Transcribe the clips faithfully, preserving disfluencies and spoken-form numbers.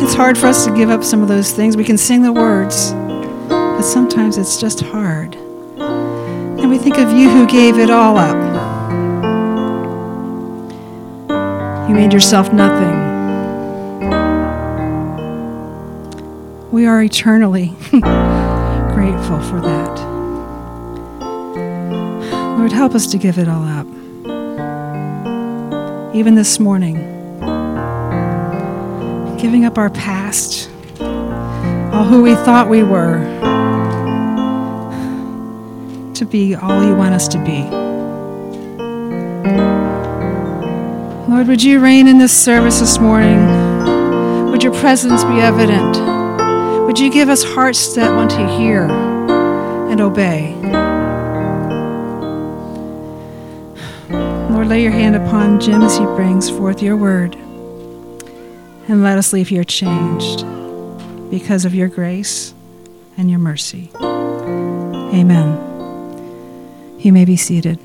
It's hard for us to give up some of those things. We can sing the words, but sometimes it's just hard. And we think of you who gave it all up. You made yourself nothing. We are eternally grateful for that. Lord, help us to give it all up. Even this morning, giving up our past, all who we thought we were, to be all you want us to be. Lord, would you reign in this service this morning? Would your presence be evident? Would you give us hearts that want to hear and obey? Lord, lay your hand upon Jim as he brings forth your word. And let us leave here changed because of your grace and your mercy. Amen. You may be seated.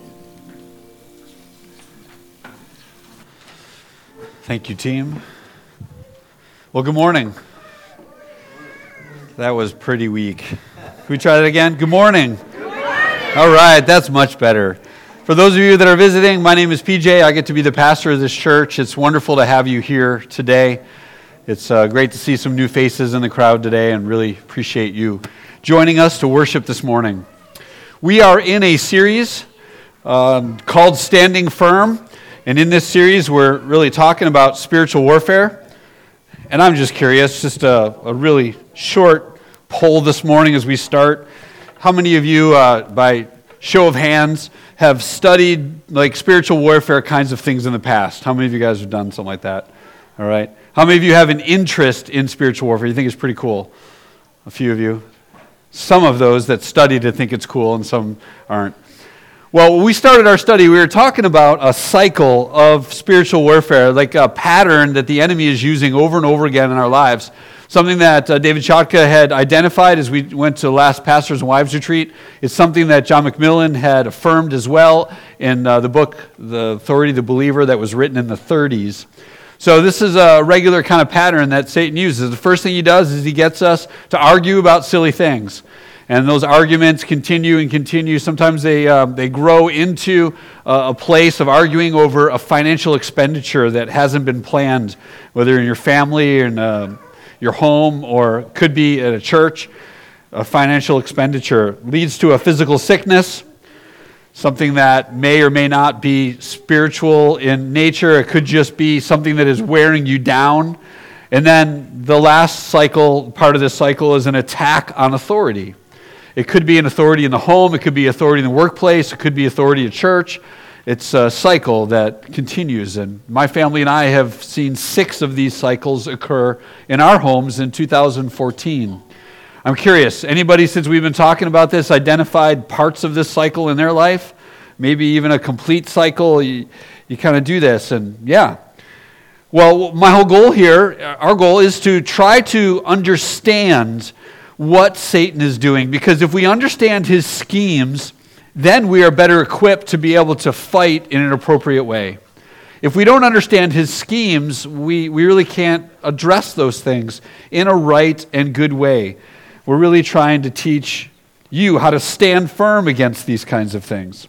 Thank you, team. Well, good morning. That was pretty weak. Can we try that again? Good morning. Good morning. All right, that's much better. For those of you that are visiting, my name is P J. I get to be the pastor of this church. It's wonderful to have you here today. It's uh, great to see some new faces in the crowd today and really appreciate you joining us to worship this morning. We are in a series um, called Standing Firm. And in this series, we're really talking about spiritual warfare. And I'm just curious, just a, a really short poll this morning as we start. How many of you, uh, by show of hands, have studied like spiritual warfare kinds of things in the past? How many of you guys have done something like that? All right. How many of you have an interest in spiritual warfare? You think it's pretty cool? A few of you. Some of those that studied it think it's cool, and some aren't. Well, when we started our study, we were talking about a cycle of spiritual warfare, like a pattern that the enemy is using over and over again in our lives. Something that uh, David Chotka had identified as we went to the last Pastors and Wives Retreat. It's something that John McMillan had affirmed as well in uh, the book, The Authority of the Believer, that was written in the thirties. So this is a regular kind of pattern that Satan uses. The first thing he does is he gets us to argue about silly things. And those arguments continue and continue. Sometimes they uh, they grow into uh, a place of arguing over a financial expenditure that hasn't been planned, whether in your family, or in uh, your home, or could be at a church. A financial expenditure leads to a physical sickness, something that may or may not be spiritual in nature. It could just be something that is wearing you down. And then the last cycle, part of this cycle, is an attack on authority. It could be an authority in the home, it could be authority in the workplace, it could be authority at church. It's a cycle that continues, and my family and I have seen six of these cycles occur in our homes in two thousand fourteen. I'm curious, anybody since we've been talking about this identified parts of this cycle in their life? Maybe even a complete cycle? You, you kind of do this, and yeah. Well, my whole goal here, our goal is to try to understand what Satan is doing, because if we understand his schemes, then we are better equipped to be able to fight in an appropriate way. If we don't understand his schemes, we, we really can't address those things in a right and good way. We're really trying to teach you how to stand firm against these kinds of things.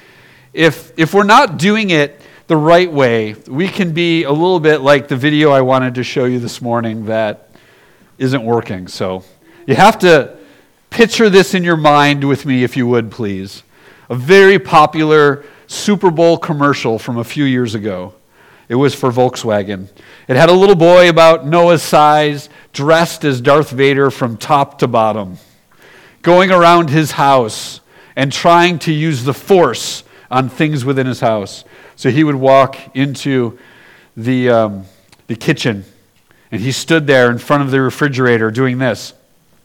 If, if we're not doing it the right way, we can be a little bit like the video I wanted to show you this morning that isn't working. So you have to picture this in your mind with me, if you would, please. A very popular Super Bowl commercial from a few years ago. It was for Volkswagen. It had a little boy about Noah's size, dressed as Darth Vader from top to bottom, going around his house and trying to use the force on things within his house. So he would walk into the, um, the kitchen, and he stood there in front of the refrigerator doing this.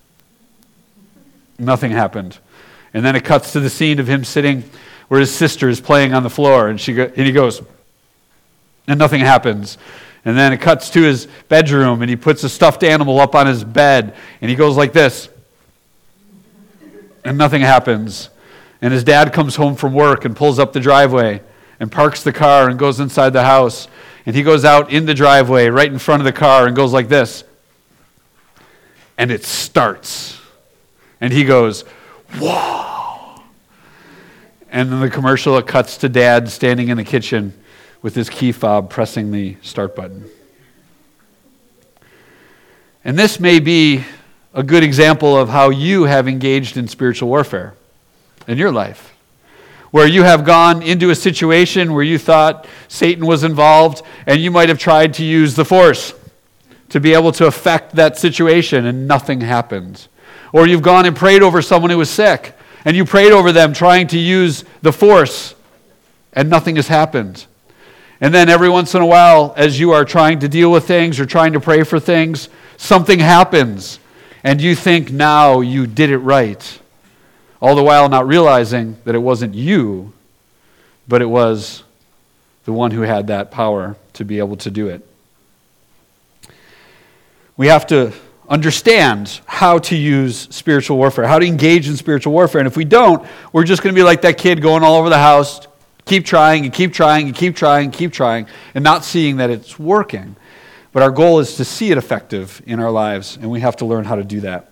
Nothing happened. And then it cuts to the scene of him sitting where his sister is playing on the floor, and she go, and he goes, and nothing happens. And then it cuts to his bedroom, and he puts a stuffed animal up on his bed, and he goes like this, and nothing happens. And his dad comes home from work and pulls up the driveway and parks the car and goes inside the house. And he goes out in the driveway right in front of the car and goes like this. and it starts. And he goes, whoa. And then the commercial, it cuts to Dad standing in the kitchen with his key fob pressing the start button. And this may be a good example of how you have engaged in spiritual warfare in your life, where you have gone into a situation where you thought Satan was involved, and you might have tried to use the force to be able to affect that situation, and nothing happened. Or you've gone and prayed over someone who was sick, and you prayed over them trying to use the force, and nothing has happened. And then every once in a while, as you are trying to deal with things or trying to pray for things, something happens, and you think now you did it right. All the while not realizing that it wasn't you, but it was the one who had that power to be able to do it. We have to understand how to use spiritual warfare, how to engage in spiritual warfare. And if we don't, we're just going to be like that kid going all over the house, keep trying and keep trying and keep trying and keep trying, and not seeing that it's working. But our goal is to see it effective in our lives, and we have to learn how to do that.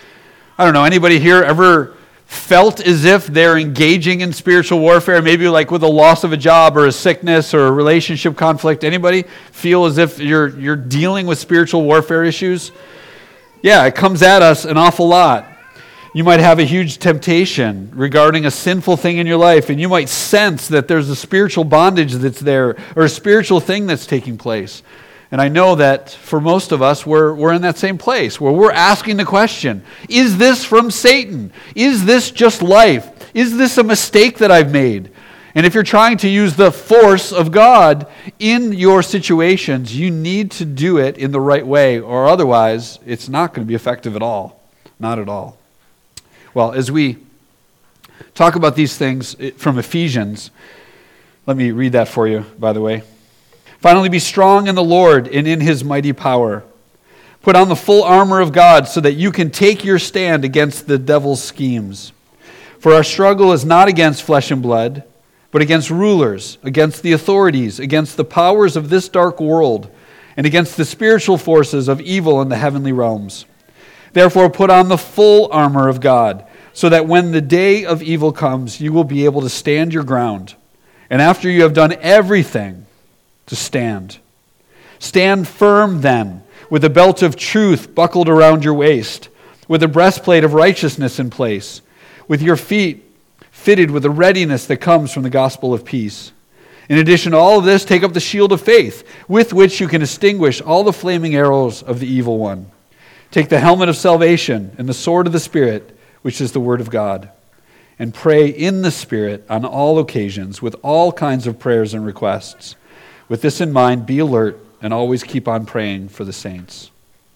I don't know, anybody here ever felt as if they're engaging in spiritual warfare, maybe like with a loss of a job or a sickness or a relationship conflict? Anybody feel as if you're you're dealing with spiritual warfare issues? Yeah, it comes at us an awful lot. You might have a huge temptation regarding a sinful thing in your life, and you might sense that there's a spiritual bondage that's there, or a spiritual thing that's taking place. And I know that for most of us, we're, we're in that same place where we're asking the question, is this from Satan? Is this just life? Is this a mistake that I've made? And if you're trying to use the force of God in your situations, you need to do it in the right way, or otherwise it's not going to be effective at all. Not at all. Well, as we talk about these things from Ephesians, let me read that for you, by the way. Finally, be strong in the Lord and in his mighty power. Put on the full armor of God so that you can take your stand against the devil's schemes. For our struggle is not against flesh and blood, but against rulers, against the authorities, against the powers of this dark world, and against the spiritual forces of evil in the heavenly realms. Therefore, put on the full armor of God, so that when the day of evil comes, you will be able to stand your ground. And after you have done everything, to stand. Stand firm then, with a belt of truth buckled around your waist, with a breastplate of righteousness in place, with your feet fitted with the readiness that comes from the gospel of peace. In addition to all of this, take up the shield of faith, with which you can extinguish all the flaming arrows of the evil one. Take the helmet of salvation and the sword of the Spirit, which is the word of God, and pray in the Spirit on all occasions with all kinds of prayers and requests. With this in mind, be alert and always keep on praying for the saints.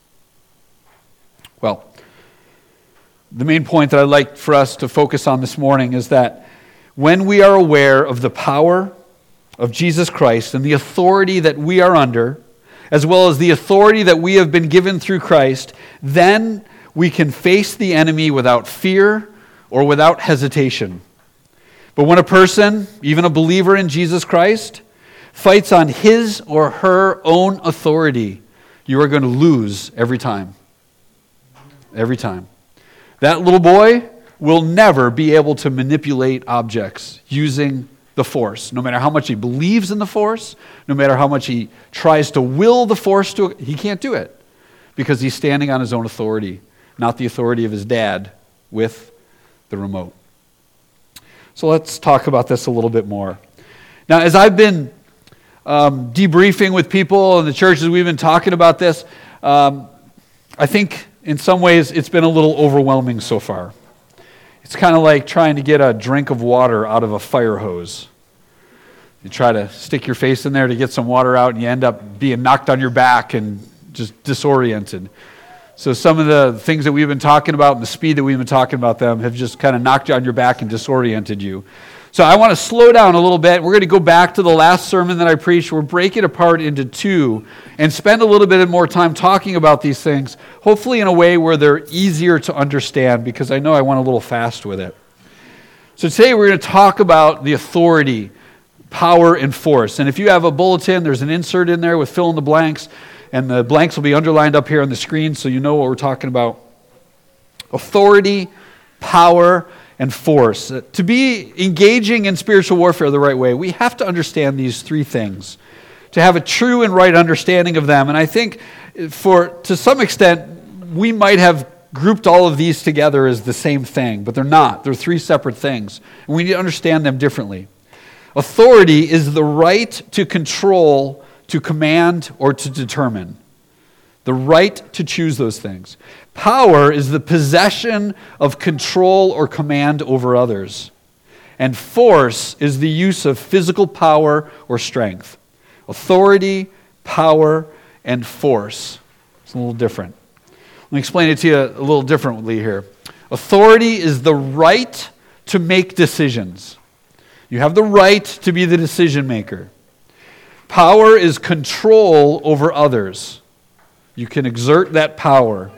Well, the main point that I'd like for us to focus on this morning is that when we are aware of the power of Jesus Christ and the authority that we are under, as well as the authority that we have been given through Christ, then we can face the enemy without fear or without hesitation. But when a person, even a believer in Jesus Christ, fights on his or her own authority, you are going to lose every time. Every time. That little boy will never be able to manipulate objects using the force. No matter how much he believes in the force, no matter how much he tries to will the force to, he can't do it because he's standing on his own authority, not the authority of his dad with the remote. So let's talk about this a little bit more. Now, as I've been Um, debriefing with people in the churches, we've been talking about this. Um, I think in some ways it's been a little overwhelming so far. It's kind of like trying to get a drink of water out of a fire hose. You try to stick your face in there to get some water out, and you end up being knocked on your back and just disoriented. So some of the things that we've been talking about and the speed that we've been talking about them have just kind of knocked you on your back and disoriented you. So I want to slow down a little bit. We're going to go back to the last sermon that I preached. We'll break it apart into two and spend a little bit more time talking about these things, hopefully in a way where they're easier to understand, because I know I went a little fast with it. So today we're going to talk about the authority, power, and force. And if you have a bulletin, there's an insert in there with fill in the blanks. and the blanks will be underlined up here on the screen so you know what we're talking about. Authority, power, and force. Uh, to be engaging in spiritual warfare the right way, we have to understand these three things, to have a true and right understanding of them. And I think for to some extent, we might have grouped all of these together as the same thing, but they're not. They're three separate things, and we need to understand them differently. Authority is the right to control, to command, or to determine. The right to choose those things. Power is the possession of control or command over others. And force is the use of physical power or strength. Authority, power, and force. It's a little different. Let me explain it to you a little differently here. Authority is the right to make decisions. You have the right to be the decision maker. Power is control over others. You can exert that power.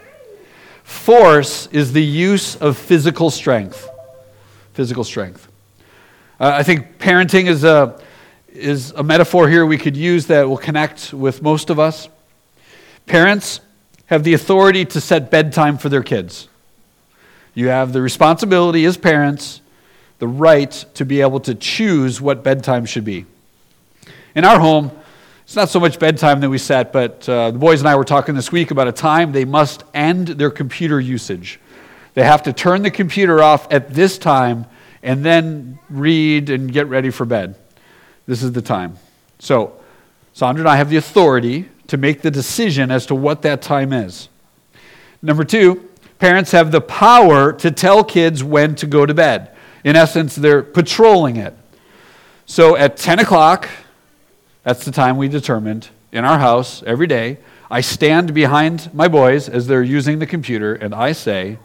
Force is the use of physical strength. Physical strength. Uh, I think parenting is a, is a metaphor here we could use that will connect with most of us. Parents have the authority to set bedtime for their kids. You have the responsibility as parents, the right to be able to choose what bedtime should be. In our home, it's not so much bedtime that we set, but uh, the boys and I were talking this week about a time they must end their computer usage. They have to turn the computer off at this time and then read and get ready for bed. This is the time. So, Sandra and I have the authority to make the decision as to what that time is. Number two, parents have the power to tell kids when to go to bed. In essence, they're patrolling it. So at ten o'clock, that's the time we determined in our house every day. I stand behind my boys as they're using the computer, and I say,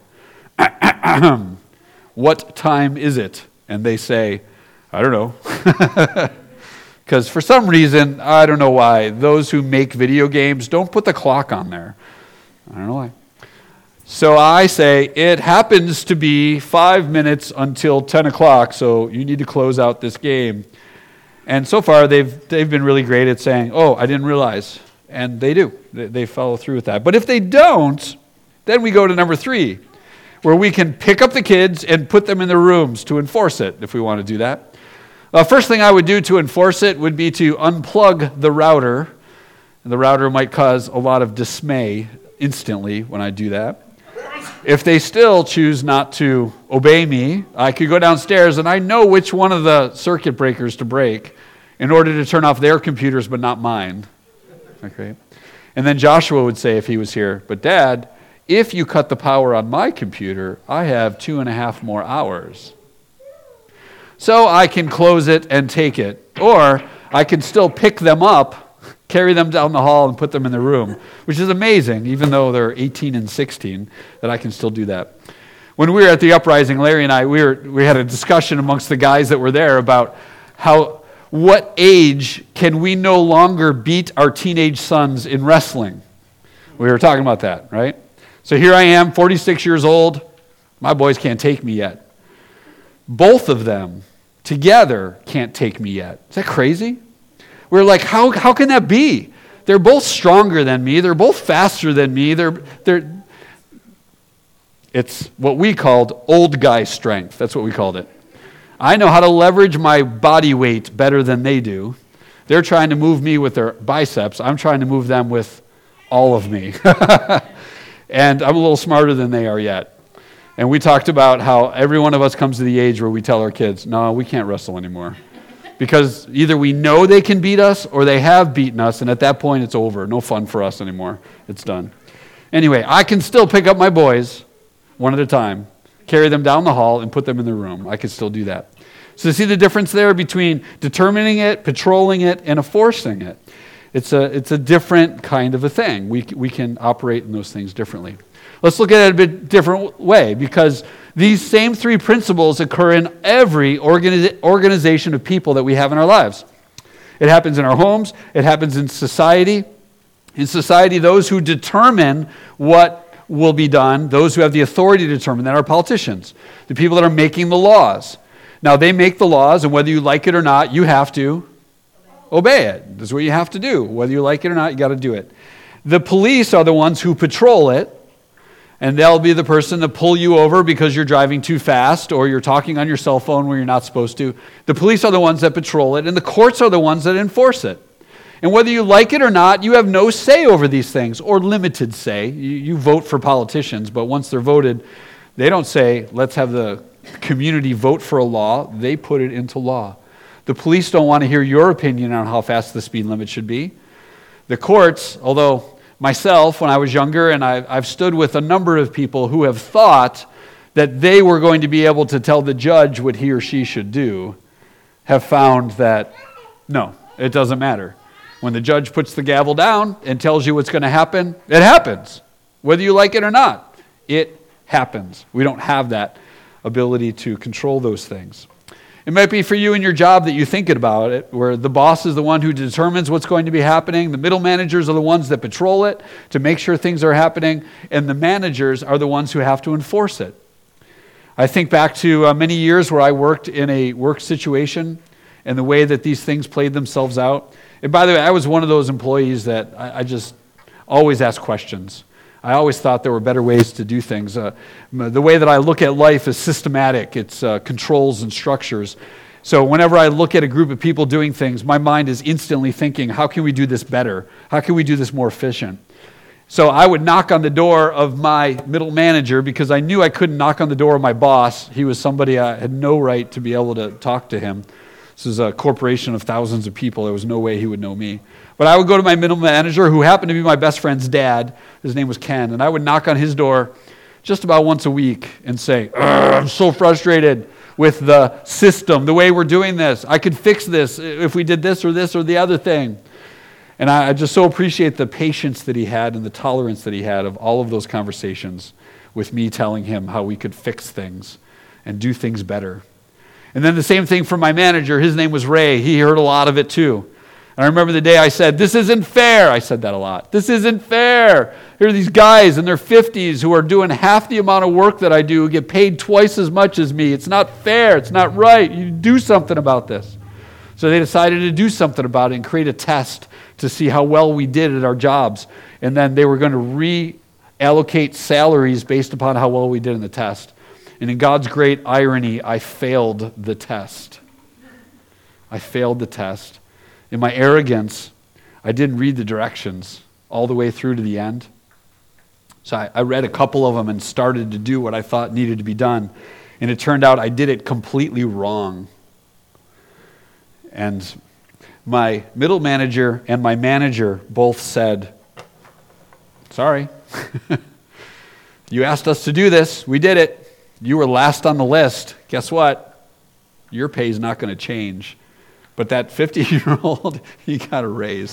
what time is it? And they say, I don't know. Because for some reason, I don't know why, those who make video games don't put the clock on there. I don't know why. So I say, it happens to be five minutes until ten o'clock, so you need to close out this game. And so far, they've they've been really great at saying, oh, I didn't realize. And they do. They, they follow through with that. But if they don't, then we go to number three, where we can pick up the kids and put them in their rooms to enforce it, if we want to do that. Uh, first thing I would do to enforce it would be to unplug the router. And the router might cause a lot of dismay instantly when I do that. If they still choose not to obey me, I could go downstairs and I know which one of the circuit breakers to break in order to turn off their computers but not mine. Okay. And then Joshua would say if he was here, but Dad, if you cut the power on my computer, I have two and a half more hours. So I can close it and take it. Or I can still pick them up, carry them down the hall and put them in the room, which is amazing, even though they're eighteen and sixteen, that I can still do that. When we were at the Uprising, Larry and I, we were we had a discussion amongst the guys that were there about how, what age can we no longer beat our teenage sons in wrestling? We were talking about that, right? So here I am, forty-six years old. My boys can't take me yet. Both of them together can't take me yet. Is that crazy? We're like, how how can that be? They're both stronger than me. They're both faster than me. They're they're. It's what we called old guy strength. That's what we called it. I know how to leverage my body weight better than they do. They're trying to move me with their biceps. I'm trying to move them with all of me. And I'm a little smarter than they are yet. And we talked about how every one of us comes to the age where we tell our kids, no, we can't wrestle anymore. Because either we know they can beat us or they have beaten us, and at that point it's over. No fun for us anymore. It's done. Anyway, I can still pick up my boys one at a time, carry them down the hall, and put them in the room. I can still do that. So see the difference there between determining it, patrolling it, and enforcing it. It's a it's a different kind of a thing. We we can operate in those things differently. Let's look at it a bit different way, because these same three principles occur in every organi- organization of people that we have in our lives. It happens in our homes. It happens in society. In society, those who determine what will be done, those who have the authority to determine that are politicians, the people that are making the laws. Now, they make the laws, and whether you like it or not, you have to obey it. That's what you have to do. Whether you like it or not, you got to do it. The police are the ones who patrol it, and they'll be the person to pull you over because you're driving too fast or you're talking on your cell phone where you're not supposed to. The police are the ones that patrol it, and the courts are the ones that enforce it. And whether you like it or not, you have no say over these things, or limited say. You, you vote for politicians, but once they're voted, they don't say, let's have the community vote for a law. They put it into law. The police don't want to hear your opinion on how fast the speed limit should be. The courts, although myself, when I was younger, and I, I've stood with a number of people who have thought that they were going to be able to tell the judge what he or she should do, have found that, no, it doesn't matter. When the judge puts the gavel down and tells you what's going to happen, it happens. Whether you like it or not, it happens. We don't have that ability to control those things. It might be for you in your job that you think about it, where the boss is the one who determines what's going to be happening. The middle managers are the ones that patrol it to make sure things are happening, and the managers are the ones who have to enforce it. I think back to uh, many years where I worked in a work situation and the way that these things played themselves out. And by the way, I was one of those employees that I, I just always asked questions. I always thought there were better ways to do things. Uh, the way that I look at life is systematic. It's uh, controls and structures. So whenever I look at a group of people doing things, my mind is instantly thinking, how can we do this better? How can we do this more efficient? So I would knock on the door of my middle manager because I knew I couldn't knock on the door of my boss. He was somebody I had no right to be able to talk to him. This is a corporation of thousands of people. There was no way he would know me. But I would go to my middle manager, who happened to be my best friend's dad. His name was Ken. And I would knock on his door just about once a week and say, I'm so frustrated with the system, the way we're doing this. I could fix this if we did this or this or the other thing. And I just so appreciate the patience that he had and the tolerance that he had of all of those conversations with me telling him how we could fix things and do things better. And then the same thing for my manager. His name was Ray. He heard a lot of it too. And I remember the day I said, this isn't fair. I said that a lot. This isn't fair. Here are these guys in their fifties who are doing half the amount of work that I do, who get paid twice as much as me. It's not fair. It's not right. You do something about this. So they decided to do something about it and create a test to see how well we did at our jobs. And then they were going to reallocate salaries based upon how well we did in the test. And in God's great irony, I failed the test. I failed the test. In my arrogance, I didn't read the directions all the way through to the end. So I, I read a couple of them and started to do what I thought needed to be done. And it turned out I did it completely wrong. And my middle manager and my manager both said, sorry, you asked us to do this. We did it. You were last on the list. Guess what? Your pay is not going to change. But that fifty-year-old, he got a raise.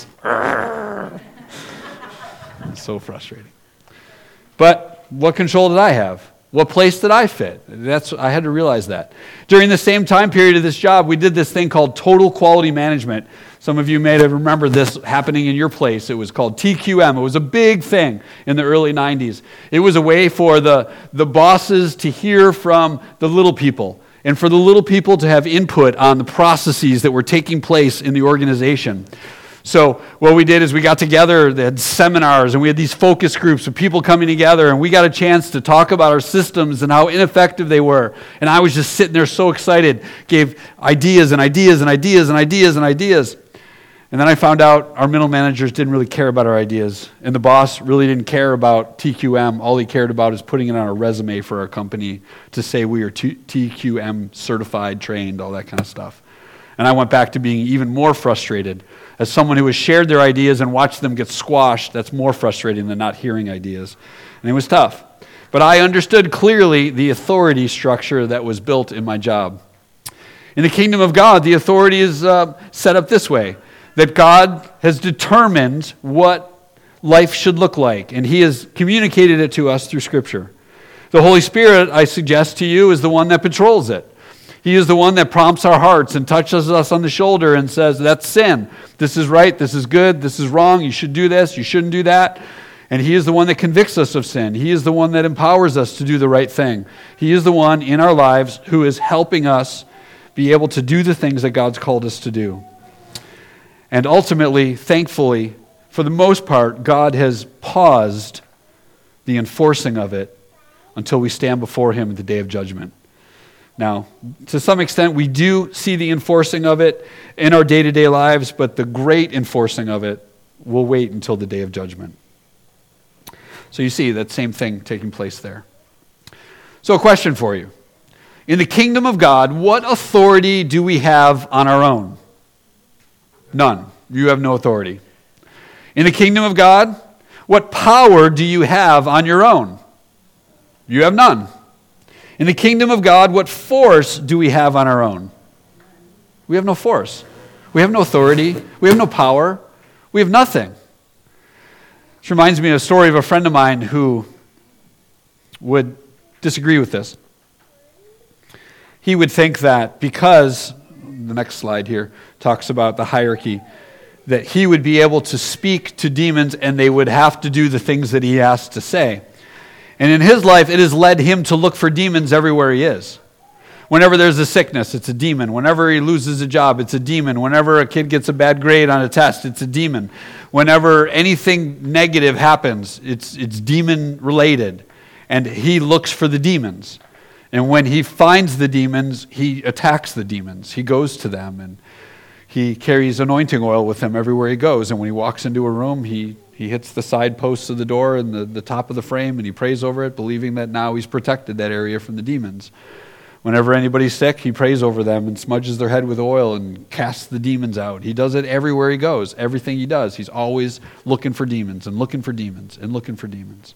So frustrating. But what control did I have? What place did I fit? That's I had to realize that. During the same time period of this job, we did this thing called total quality management. Some of you may have remembered this happening in your place. It was called T Q M. It was a big thing in the early nineties. It was a way for the, the bosses to hear from the little people, and for the little people to have input on the processes that were taking place in the organization. So what we did is we got together, they had seminars, and we had these focus groups of people coming together, and we got a chance to talk about our systems and how ineffective they were. And I was just sitting there so excited, gave ideas and ideas and ideas and ideas and ideas. And then I found out our middle managers didn't really care about our ideas, and the boss really didn't care about T Q M. All he cared about is putting it on a resume for our company to say we are T Q M certified, trained, all that kind of stuff. And I went back to being even more frustrated. As someone who has shared their ideas and watched them get squashed, that's more frustrating than not hearing ideas. And it was tough. But I understood clearly the authority structure that was built in my job. In the kingdom of God, the authority is uh, set up this way, that God has determined what life should look like, and He has communicated it to us through Scripture. The Holy Spirit, I suggest to you, is the one that patrols it. He is the one that prompts our hearts and touches us on the shoulder and says, that's sin. This is right, this is good, this is wrong, you should do this, you shouldn't do that. And He is the one that convicts us of sin. He is the one that empowers us to do the right thing. He is the one in our lives who is helping us be able to do the things that God's called us to do. And ultimately, thankfully, for the most part, God has paused the enforcing of it until we stand before him at the day of judgment. Now, to some extent, we do see the enforcing of it in our day-to-day lives, but the great enforcing of it will wait until the day of judgment. So you see that same thing taking place there. So a question for you. In the kingdom of God, what authority do we have on our own? None. You have no authority. In the kingdom of God, what power do you have on your own? You have none. In the kingdom of God, what force do we have on our own? We have no force. We have no authority. We have no power. We have nothing. This reminds me of a story of a friend of mine who would disagree with this. He would think that because, the next slide here talks about the hierarchy, that he would be able to speak to demons and they would have to do the things that he has to say. And in his life, it has led him to look for demons everywhere he is. Whenever there's a sickness, it's a demon. Whenever he loses a job, it's a demon. Whenever a kid gets a bad grade on a test, it's a demon. Whenever anything negative happens, it's it's demon related. And he looks for the demons. And when he finds the demons, he attacks the demons. He goes to them and he carries anointing oil with him everywhere he goes. And when he walks into a room, he He hits the side posts of the door and the, the top of the frame, and he prays over it, believing that now he's protected that area from the demons. Whenever anybody's sick, he prays over them and smudges their head with oil and casts the demons out. He does it everywhere he goes. Everything he does, he's always looking for demons and looking for demons and looking for demons.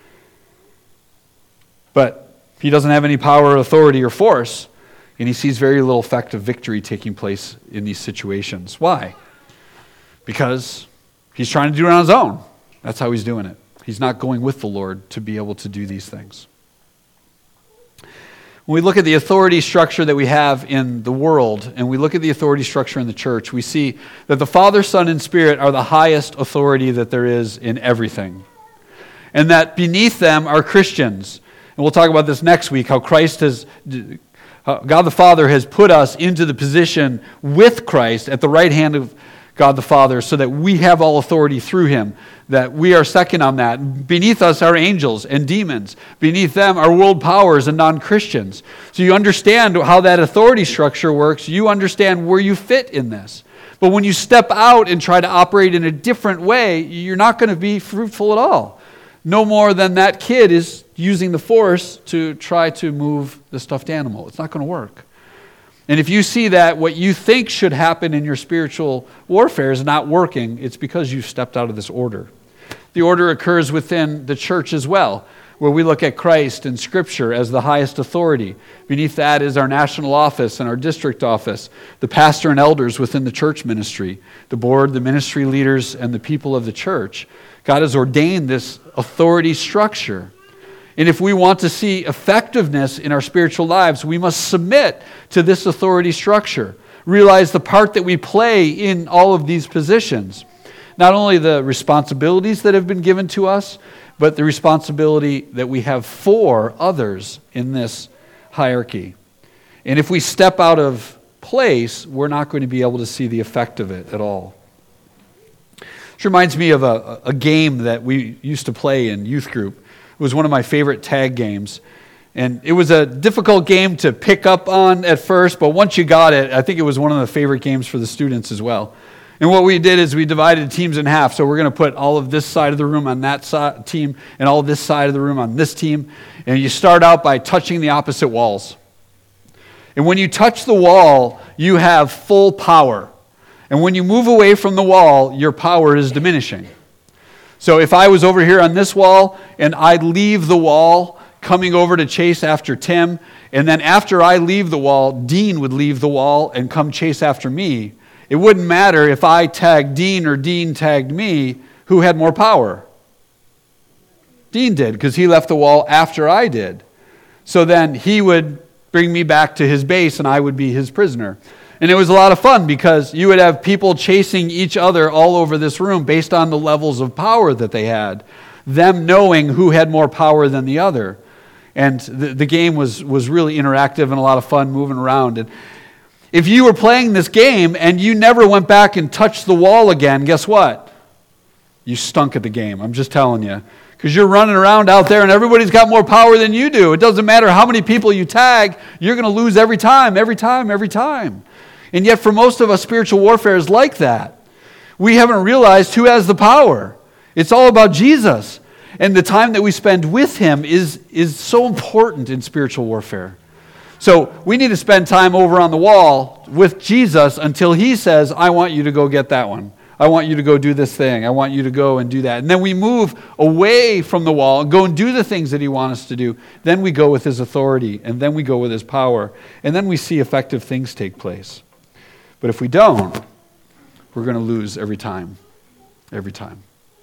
But he doesn't have any power, authority, or force, and he sees very little effect of victory taking place in these situations. Why? Because he's trying to do it on his own. That's how he's doing it. He's not going with the Lord to be able to do these things. When we look at the authority structure that we have in the world, and we look at the authority structure in the church, we see that the Father, Son, and Spirit are the highest authority that there is in everything. And that beneath them are Christians. And we'll talk about this next week, how Christ has, God the Father has put us into the position with Christ at the right hand of God the Father, so that we have all authority through him, that we are second on that. Beneath us are angels and demons. Beneath them are world powers and non-Christians. So you understand how that authority structure works. You understand where you fit in this. But when you step out and try to operate in a different way, you're not going to be fruitful at all. No more than that kid is using the force to try to move the stuffed animal. It's not going to work. And if you see that what you think should happen in your spiritual warfare is not working, it's because you've stepped out of this order. The order occurs within the church as well, where we look at Christ and Scripture as the highest authority. Beneath that is our national office and our district office, the pastor and elders within the church ministry, the board, the ministry leaders, and the people of the church. God has ordained this authority structure. And if we want to see effectiveness in our spiritual lives, we must submit to this authority structure. Realize the part that we play in all of these positions. Not only the responsibilities that have been given to us, but the responsibility that we have for others in this hierarchy. And if we step out of place, we're not going to be able to see the effect of it at all. This reminds me of a, a game that we used to play in youth group. It was one of my favorite tag games. And it was a difficult game to pick up on at first, but once you got it, I think it was one of the favorite games for the students as well. And what we did is we divided teams in half. So we're going to put all of this side of the room on that side, team and all of this side of the room on this team. And you start out by touching the opposite walls. And when you touch the wall, you have full power. And when you move away from the wall, your power is diminishing. So if I was over here on this wall and I leave the wall coming over to chase after Tim, and then after I leave the wall, Dean would leave the wall and come chase after me, it wouldn't matter if I tagged Dean or Dean tagged me, who had more power? Dean did, because he left the wall after I did. So then he would bring me back to his base and I would be his prisoner. And it was a lot of fun because you would have people chasing each other all over this room based on the levels of power that they had, them knowing who had more power than the other. And the, the game was, was really interactive and a lot of fun moving around. And if you were playing this game and you never went back and touched the wall again, guess what? you stunk at the game. I'm just telling you. Because you're running around out there and everybody's got more power than you do. It doesn't matter how many people you tag, you're going to lose every time, every time, every time. And yet for most of us, spiritual warfare is like that. We haven't realized who has the power. It's all about Jesus. And the time that we spend with him is, is so important in spiritual warfare. So we need to spend time over on the wall with Jesus until he says, I want you to go get that one. I want you to go do this thing. I want you to go and do that. And then we move away from the wall and go and do the things that he wants us to do. Then we go with his authority, and then we go with his power. And then we see effective things take place. But if we don't, we're going to lose every time. Every time.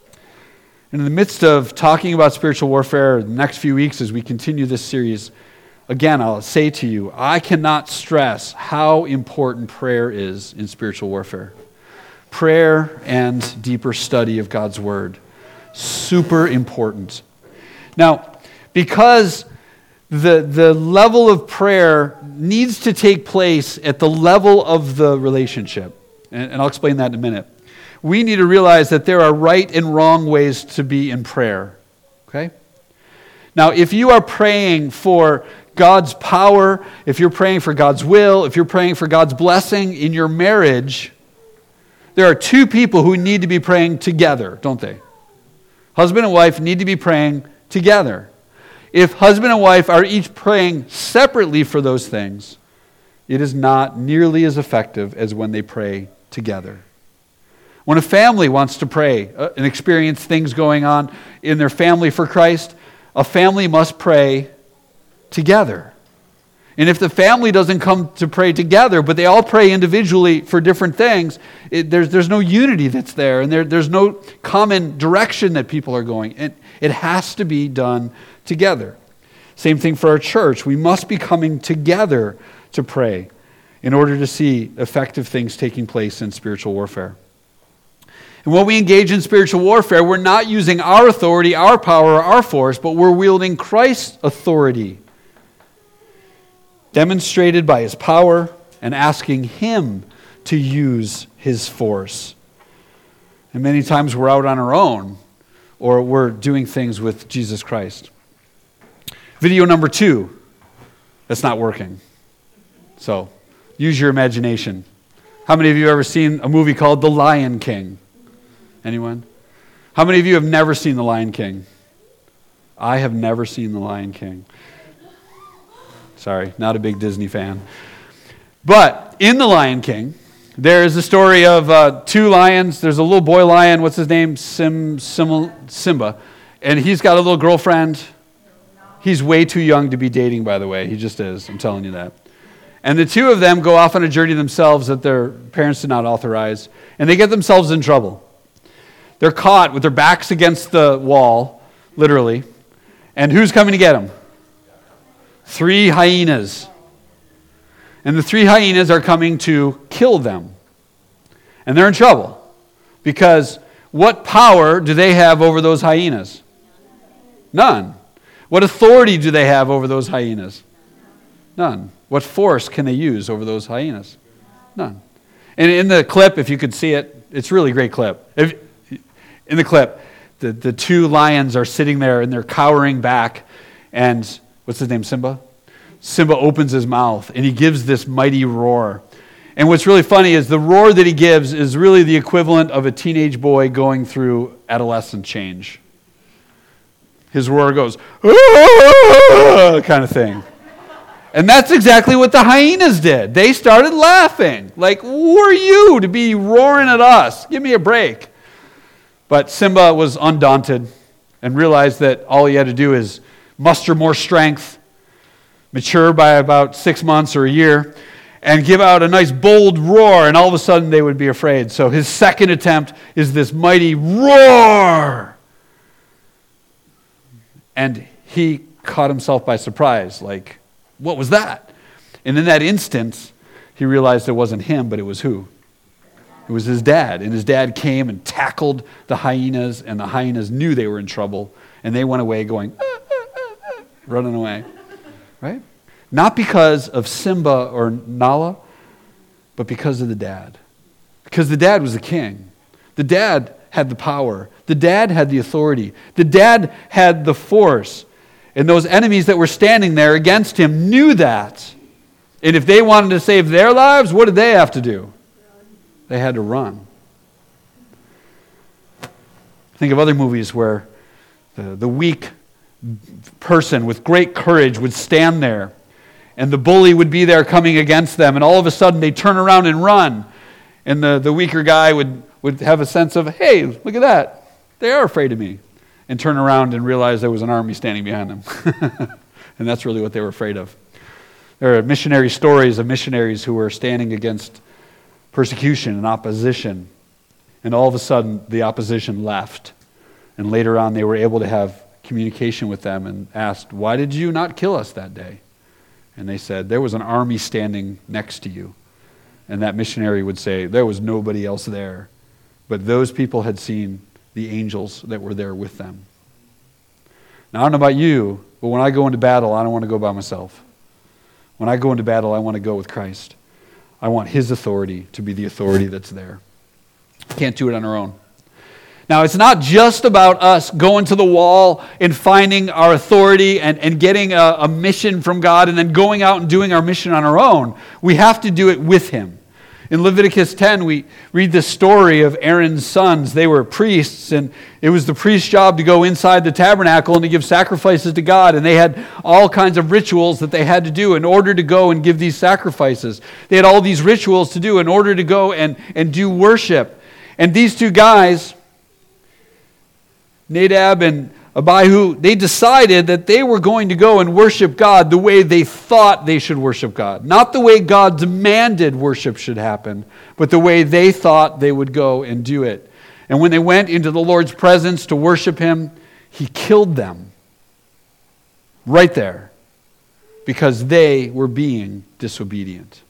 And in the midst of talking about spiritual warfare, the next few weeks as we continue this series, again, I'll say to you, I cannot stress how important prayer is in spiritual warfare. Prayer and deeper study of God's Word. Super important. Now, because the, the level of prayer needs to take place at the level of the relationship, and, and I'll explain that in a minute, we need to realize that there are right and wrong ways to be in prayer. Okay? Now, if you are praying for God's power, if you're praying for God's will, if you're praying for God's blessing in your marriage, there are two people who need to be praying together, don't they? Husband and wife need to be praying together. If husband and wife are each praying separately for those things, it is not nearly as effective as when they pray together. When a family wants to pray uh, and experience things going on in their family for Christ, a family must pray together. And if the family doesn't come to pray together, but they all pray individually for different things, it, there's, there's no unity that's there, and there, there's no common direction that people are going. And it has to be done together. Same thing for our church. We must be coming together to pray in order to see effective things taking place in spiritual warfare. And when we engage in spiritual warfare, we're not using our authority, our power, or our force, but we're wielding Christ's authority, demonstrated by his power, and asking him to use his force. And many times we're out on our own, or we're doing things with Jesus Christ. Video number two, that's not working. So, use your imagination. How many of you have ever seen a movie called The Lion King? Anyone? How many of you have never seen The Lion King? I have never seen The Lion King. Sorry, not a big Disney fan. But in The Lion King, there is a story of uh, two lions. There's a little boy lion. What's his name? Sim, Sim, Simba. And he's got a little girlfriend. He's way too young to be dating, by the way. He just is. I'm telling you that. And the two of them go off on a journey themselves that their parents did not authorize. And they get themselves in trouble. They're caught with their backs against the wall, literally. And who's coming to get them? Three hyenas. And the three hyenas are coming to kill them. And they're in trouble. Because what power do they have over those hyenas? None. What authority do they have over those hyenas? None. What force can they use over those hyenas? None. And in the clip, if you could see it, it's a really great clip. If, in the clip, the, the two lions are sitting there and they're cowering back. And what's his name, Simba? Simba opens his mouth and he gives this mighty roar. And what's really funny is the roar that he gives is really the equivalent of a teenage boy going through adolescent change. His roar goes, "Ah!" kind of thing. And that's exactly what the hyenas did. They started laughing. Like, who are you to be roaring at us? Give me a break. But Simba was undaunted and realized that all he had to do is muster more strength, mature by about six months or a year, and give out a nice bold roar, and all of a sudden they would be afraid. So his second attempt is this mighty roar. And he caught himself by surprise, like, what was that? And in that instant, he realized it wasn't him, but it was who? It was his dad. And his dad came and tackled the hyenas, and the hyenas knew they were in trouble, and they went away going, ah, ah, ah, ah, running away. Right? Not because of Simba or Nala, but because of the dad. Because the dad was the king. The dad had the power. The dad had the authority. The dad had the force. And those enemies that were standing there against him knew that. And if they wanted to save their lives, what did they have to do? They had to run. Think of other movies where the, the weak person with great courage would stand there, and the bully would be there coming against them, and all of a sudden they'd turn around and run. And the, the weaker guy would, would have a sense of, hey, look at that. They are afraid of me. And turn around and realize there was an army standing behind them. And that's really what they were afraid of. There are missionary stories of missionaries who were standing against persecution and opposition. And all of a sudden, the opposition left. And later on, they were able to have communication with them and asked, why did you not kill us that day? And they said, there was an army standing next to you. And that missionary would say, there was nobody else there. But those people had seen the angels that were there with them. Now, I don't know about you, but when I go into battle, I don't want to go by myself. When I go into battle, I want to go with Christ. I want His authority to be the authority that's there. Can't do it on our own. Now, it's not just about us going to the wall and finding our authority and, and getting a, a mission from God and then going out and doing our mission on our own. We have to do it with Him. In Leviticus ten, we read the story of Aaron's sons. They were priests, and it was the priest's job to go inside the tabernacle and to give sacrifices to God. And they had all kinds of rituals that they had to do in order to go and give these sacrifices. They had all these rituals to do in order to go and, and do worship. And these two guys, Nadab and Abihu, they decided that they were going to go and worship God the way they thought they should worship God. Not the way God demanded worship should happen, but the way they thought they would go and do it. And when they went into the Lord's presence to worship Him, He killed them right there because they were being disobedient.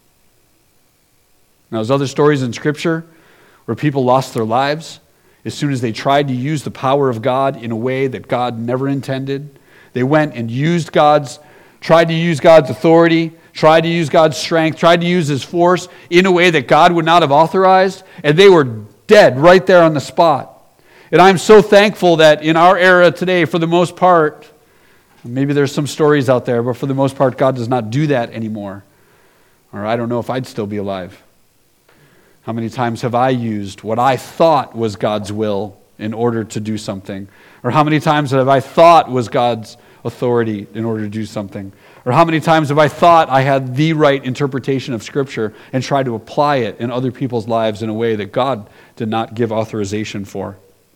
Now, there's other stories in Scripture where people lost their lives as soon as they tried to use the power of God in a way that God never intended. They went and used God's, tried to use God's authority, tried to use God's strength, tried to use His force in a way that God would not have authorized, and they were dead right there on the spot. And I'm so thankful that in our era today, for the most part, maybe there's some stories out there, but for the most part, God does not do that anymore. Or I don't know if I'd still be alive. How many times have I used what I thought was God's will in order to do something? Or how many times have I thought was God's authority in order to do something? Or how many times have I thought I had the right interpretation of Scripture and tried to apply it in other people's lives in a way that God did not give authorization for?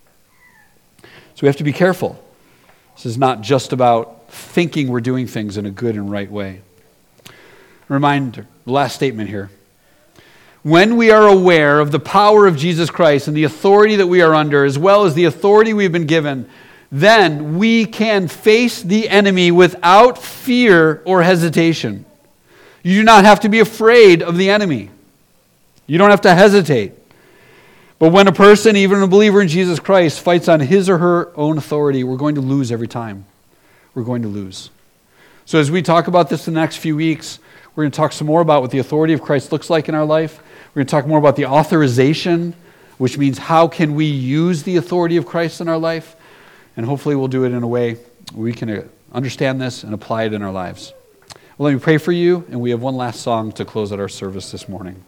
So we have to be careful. This is not just about thinking we're doing things in a good and right way. Reminder, the last statement here. When we are aware of the power of Jesus Christ and the authority that we are under, as well as the authority we've been given, then we can face the enemy without fear or hesitation. You do not have to be afraid of the enemy. You don't have to hesitate. But when a person, even a believer in Jesus Christ, fights on his or her own authority, we're going to lose every time. We're going to lose. So as we talk about this in the next few weeks, we're going to talk some more about what the authority of Christ looks like in our life. We're going to talk more about the authorization, which means how can we use the authority of Christ in our life. And hopefully we'll do it in a way we can understand this and apply it in our lives. Well, let me pray for you, and we have one last song to close out our service this morning.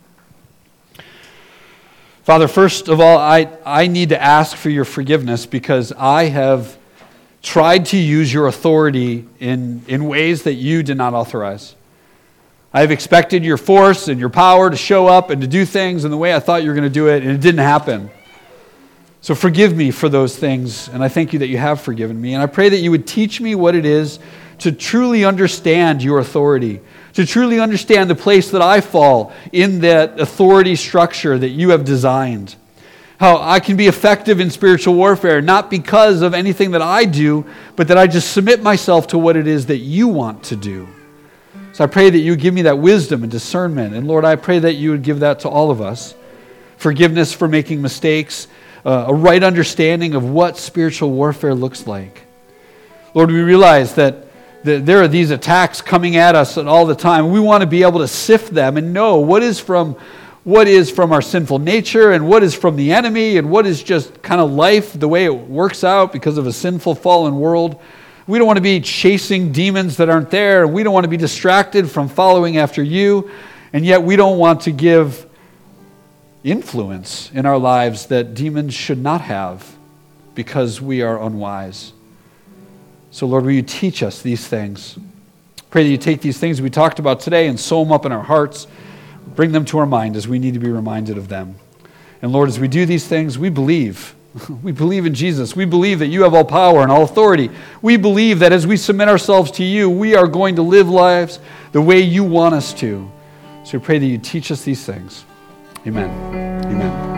Father, first of all, I, I need to ask for your forgiveness because I have tried to use your authority in, in ways that you did not authorize. I have expected your force and your power to show up and to do things in the way I thought you were going to do it, and it didn't happen. So forgive me for those things, and I thank you that you have forgiven me. And I pray that you would teach me what it is to truly understand your authority, to truly understand the place that I fall in that authority structure that you have designed. How I can be effective in spiritual warfare, not because of anything that I do, but that I just submit myself to what it is that you want to do. So I pray that you would give me that wisdom and discernment. And Lord, I pray that you would give that to all of us. Forgiveness for making mistakes, uh, a right understanding of what spiritual warfare looks like. Lord, we realize that, that there are these attacks coming at us all the time. We want to be able to sift them and know what is from what is from our sinful nature and what is from the enemy and what is just kind of life, the way it works out because of a sinful, fallen world. We don't want to be chasing demons that aren't there. We don't want to be distracted from following after you. And yet we don't want to give influence in our lives that demons should not have because we are unwise. So Lord, will you teach us these things? Pray that you take these things we talked about today and sew them up in our hearts. Bring them to our mind as we need to be reminded of them. And Lord, as we do these things, we believe. We believe in Jesus. We believe that you have all power and all authority. We believe that as we submit ourselves to you, we are going to live lives the way you want us to. So we pray that you teach us these things. Amen. Amen.